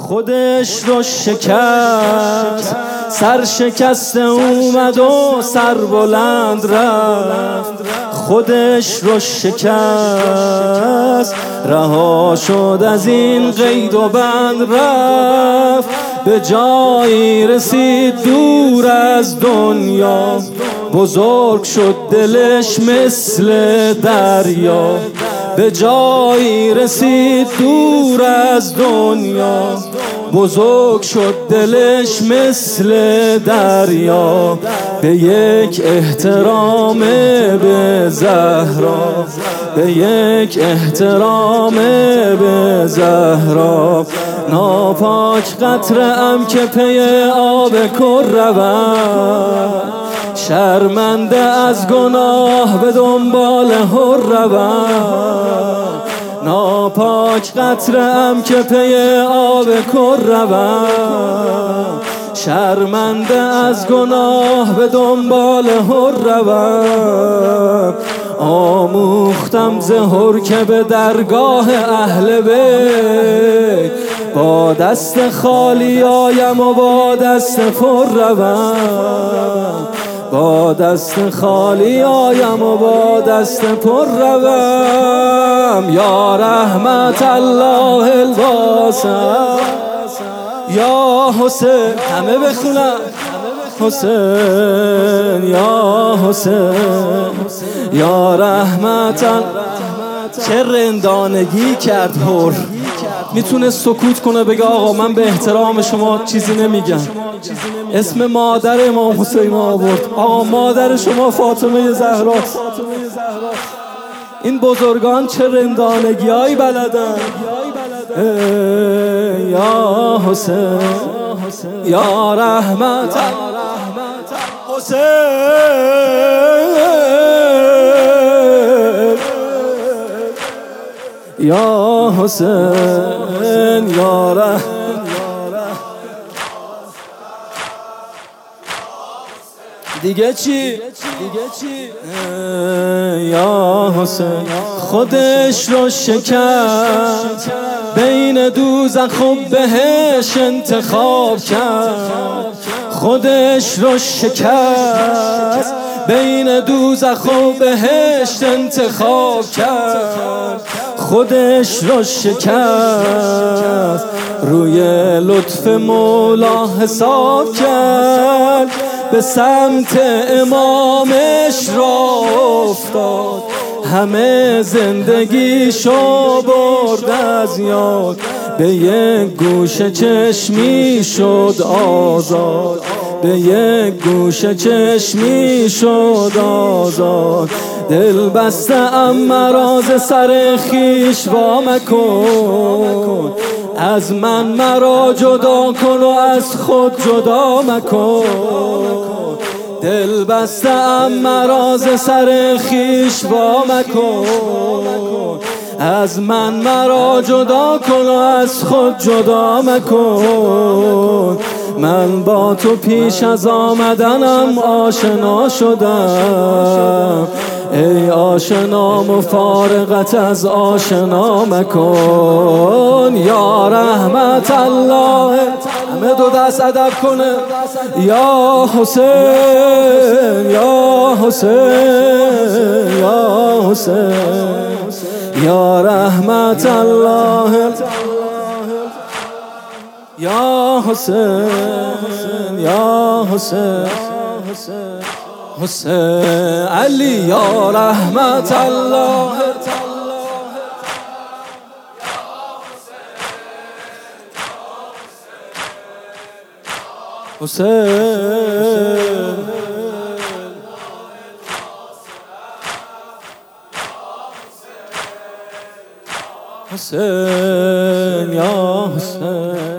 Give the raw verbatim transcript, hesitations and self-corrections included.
خودش رو شکست، سر شکسته اومد و سر بلند رفت. خودش رو شکست، رها شد از این قید و بند رفت. به جایی رسید دور از دنیا، بزرگ شد دلش مثل دریا. به جایی رسید دور از دنیا، بزرگ شد دلش مثل دریا. به یک احترام به زهرا، به یک احترام به زهرا. ناپاک قطره ام که پی آب کر روم، شرمنده از گناه به دنبال هر روم. ناپاک قطره ام که پی آب کر روم، شرمنده از گناه به دنبال هر روم. آموختم زهر که به درگاه اهل بیت، با دست خالی آیم و با دست پر روم. با دست خالی آیم و با دست پر روم. یا رحمت الله الواسع، یا حسین. همه بخونم حسین، یا حسین، یا رحمت الله. چه رندانگی کرد هر، میتونه سکوت کنه بگه آقا من به احترام شما چیزی نمیگم. اسم مادر امام حسین آورد، آقا مادر شما فاطمه زهراست. این بزرگان چه رندانگی هایی بلدن. یا حسین، یا رحمت حسین، یا حسین، یا رحمت. دیگه چی؟ دیگه چی؟ یا حسین. خودش رو شکست، بین دوزخ و بهش انتخاب کرد. خودش رو شکست، بین دوزخ و بهشت انتخاب کرد. خودش رو شکست، روی لطف مولا حساب کرد. به سمت امامش را افتاد، همه زندگیشو برد از یاد. به یک گوشه چشمی شد آزاد، به یک گوشه چشمی شد آزاد. دل بسته ام مراز سر خیش وا مکن، از من مرا جدا کن و از خود جدا مکن. دل بسته ام مراز سر خیش وا مکن، از من مرا جدا کن و از خود جدا مکن. من با تو پیش از آمدنم آشنا شدم، ای آشنا مفارقت از آشنا مکن. یا رحمت الله، همه دو دست ادب کنه. یا حسین، یا حسین، یا حسین، یا رحمت الله. یا حسین، یا حسین، حسین علی، یا رحمت الله. حسین، حسین، یا حسین.